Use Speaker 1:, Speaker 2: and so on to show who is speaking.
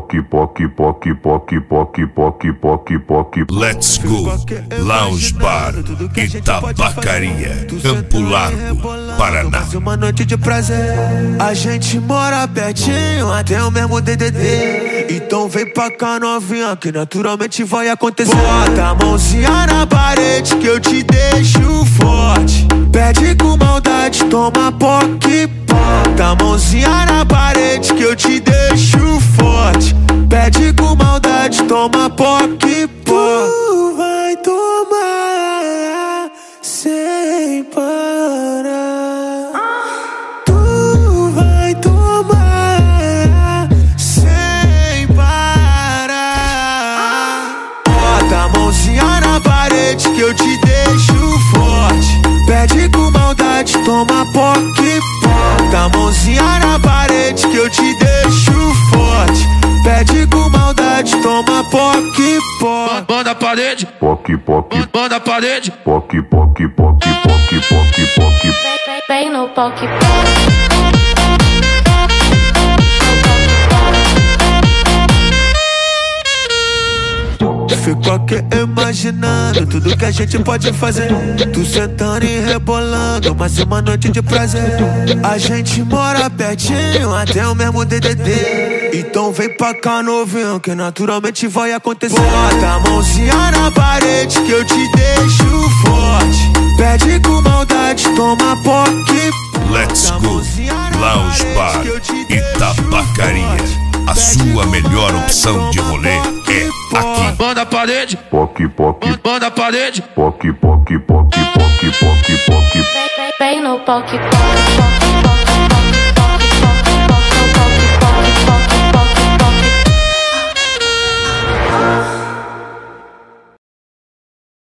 Speaker 1: Let's go, Lounge Bar, Itabacaria, Campo Largo, Paraná.
Speaker 2: Uma noite de prazer, a gente mora pertinho, até o mesmo DDD. Então vem pra cá novinha, que naturalmente vai acontecer. Bota a mãozinha na parede que eu te deixo forte. Pede com maldade, toma POC. Bota a mãozinha na parede que eu te deixo forte. Pede com maldade, toma POC. Tu vai tomar sem parar. Tu vai tomar sem parar. Bota a mãozinha na parede que eu te deixo forte. Pede com maldade, toma POC. Bota a mãozinha na parede que eu te deixo forte. Pede com maldade, toma POC.
Speaker 3: Banda parede, banda parede,
Speaker 4: Vem no POC.
Speaker 2: Fico aqui imaginando tudo que a gente pode fazer. Tu sentando e rebolando, mas é uma noite de prazer. A gente mora pertinho, até o mesmo DDD. Então vem pra cá novinho, que naturalmente vai acontecer. Bota a mãozinha na parede que eu te deixo forte. Pede com maldade, toma POC.
Speaker 1: Let's go, Lounge Bar, Itabacaria. A sua melhor opção de rolê é aqui.
Speaker 3: banda parede, banda parede,
Speaker 4: Vem no POC.